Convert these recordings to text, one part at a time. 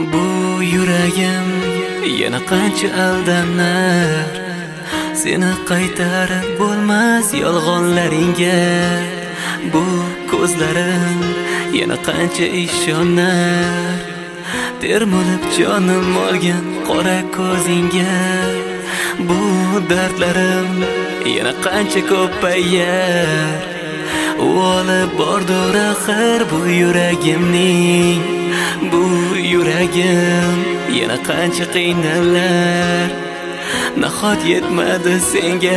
Bu yuragim yana qancha aldanar, seni qaytarib bo'lmas yolg'onlaringga. Bu ko'zlarim yana qancha ishonar, termulib jonim olgan qora ko'zingga. Bu dardlarim yana qancha ko'payar, u olib bordur axir bu yuragimning. Bu yuragim yana qancha qiynalar, nahot yetmadi senga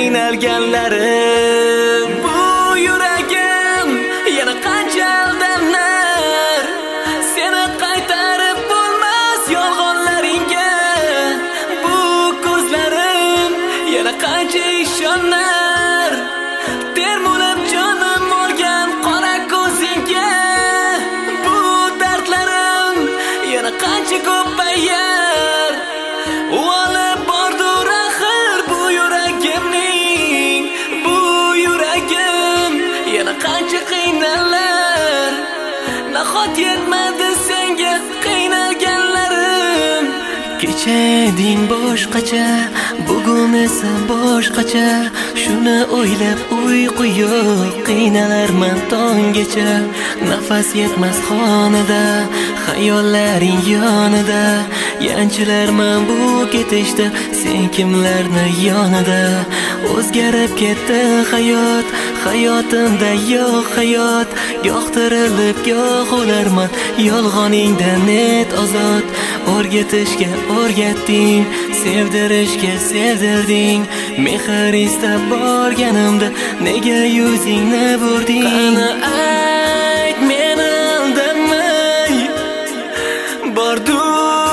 qiynalganlarim. Bu yuragim yana qancha aldanar, seni qaytarib bo'lmas yolg'onlaringga. Bu ko'zlarim yana qancha ishonar, termulib jonim olgan qora ko'zingga. Bu dardlarim yana qancha ko'payar, u olib bordur axir bu yuragimning. Bu yuragim yana qancha qiynalar, nahot yetmadi senga qiynalganlarim. Kecha eding boshqacha, bugun esa boshqacha. Shuni o'ylab uyqu yo'q, qiynalarman tonggacha. Nafas yetmas xonada, xayollaring yonida. Yanchilarman bu ketishda, sen kimlarni yonida. O'zgarib ketdi hayot, hayotimda yo'q hayot. Goh tirilib goh o'larman, yolg'oningda net ozod. O'rgatishga o'rgatding, sevdirishga sevdirding. Mehr istab borganimda nega yuzingni burding? Qani ayt, meni aldamay bordur